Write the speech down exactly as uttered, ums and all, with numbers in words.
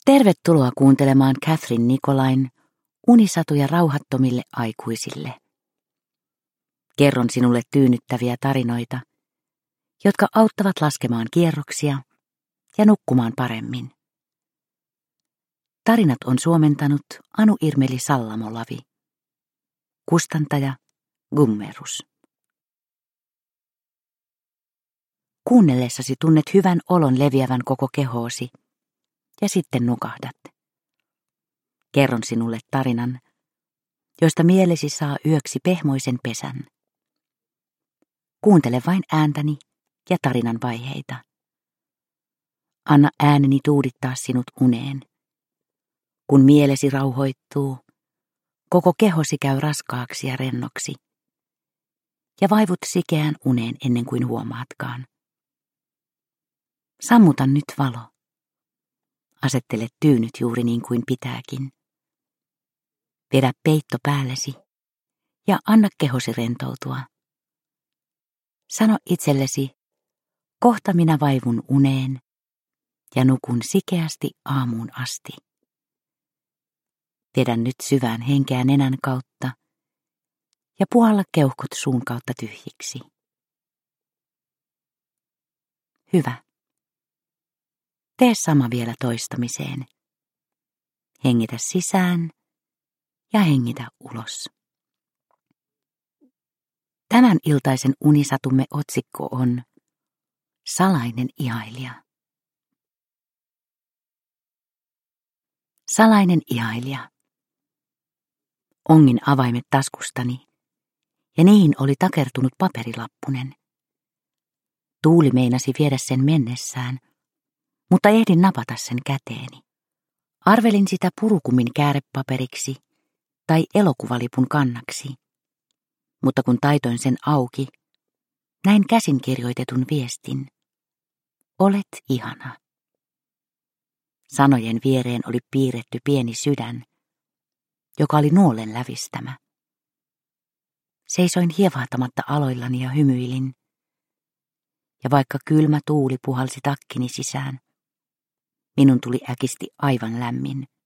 Tervetuloa kuuntelemaan Catherine Nicolain unisatuja rauhattomille aikuisille. Kerron sinulle tyynnyttäviä tarinoita, jotka auttavat laskemaan kierroksia ja nukkumaan paremmin. Tarinat on suomentanut Anu Irmeli Sallamolavi. Kustantaja Gummerus. Kuunnellessasi tunnet hyvän olon leviävän koko kehoosi ja sitten nukahdat. Kerron sinulle tarinan, josta mielesi saa yöksi pehmoisen pesän. Kuuntele vain ääntäni ja tarinan vaiheita. Anna ääneni tuudittaa sinut uneen. Kun mielesi rauhoittuu, koko kehosi käy raskaaksi ja rennoksi. Ja vaivut sikeään uneen ennen kuin huomaatkaan. Sammuta nyt valo. Asettele tyynyt juuri niin kuin pitääkin. Vedä peitto päällesi ja anna kehosi rentoutua. Sano itsellesi, kohta minä vaivun uneen ja nukun sikeästi aamuun asti. Vedä nyt syvään henkeä nenän kautta ja puhalla keuhkot suun kautta tyhjiksi. Hyvä. Tee sama vielä toistamiseen. Hengitä sisään ja hengitä ulos. Tämän iltaisen unisatumme otsikko on Salainen ihailija. Salainen ihailija. Ongin avaimet taskustani ja niihin oli takertunut paperilappunen. Tuuli meinasi viedä sen mennessään, mutta ehdin napata sen käteeni. Arvelin sitä purukumin käärepaperiksi tai elokuvalipun kannaksi, mutta kun taitoin sen auki, näin käsin kirjoitetun viestin. Olet ihana. Sanojen viereen oli piirretty pieni sydän, joka oli nuolen lävistämä. Seisoin hievahtamatta aloillani ja hymyilin, ja vaikka kylmä tuuli puhalsi takkini sisään, minun tuli äkisti aivan lämmin.